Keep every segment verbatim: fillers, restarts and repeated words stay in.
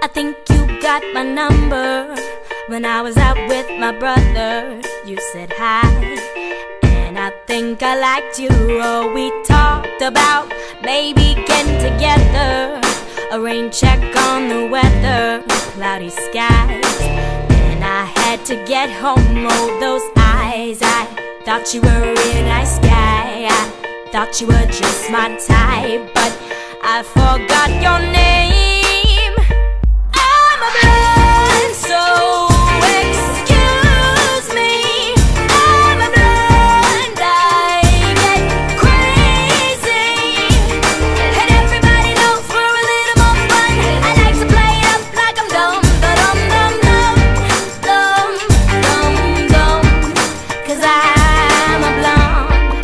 I think you got my number. When I was out with my brother, you said hi, and I think I liked you. Oh, we talked about maybe getting together, a rain check on the weather, cloudy skies, and I had to get home. Oh, those eyes, I thought you were a real nice guy. I thought you were just my type, but I forgot your name. I'm a blind soul. Excuse me, I'm a blind. I get crazy, and everybody knows for a little more fun, I like to play it up like I'm dumb, dumb, dumb, dumb, dumb, dumb, dumb, 'cause I'm a blonde.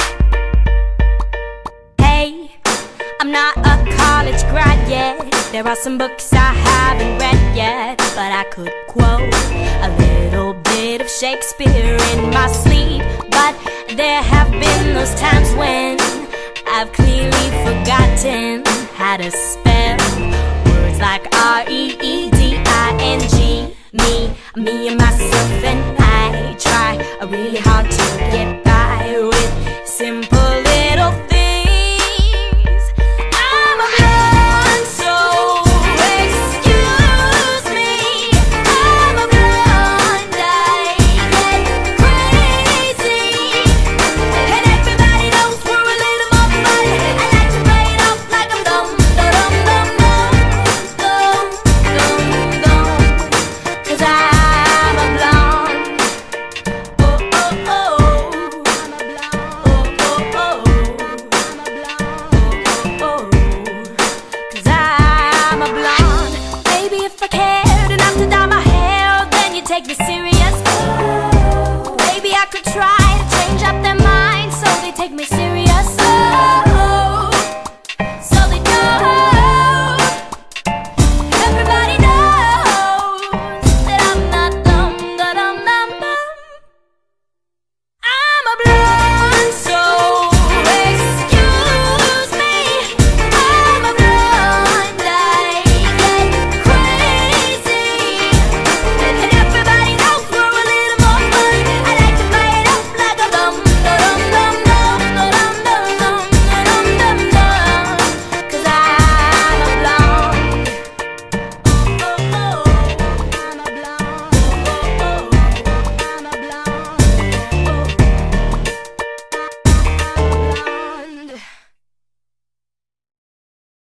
Hey, I'm not a college grad yet. There are some books I haven't read yet, but I could quote a little bit of Shakespeare in my sleep. But there have been those times when I've clearly forgotten how to spell words like R E E D I N G. Me, me and myself and I try really hard to get by with simple little things. Take me serious.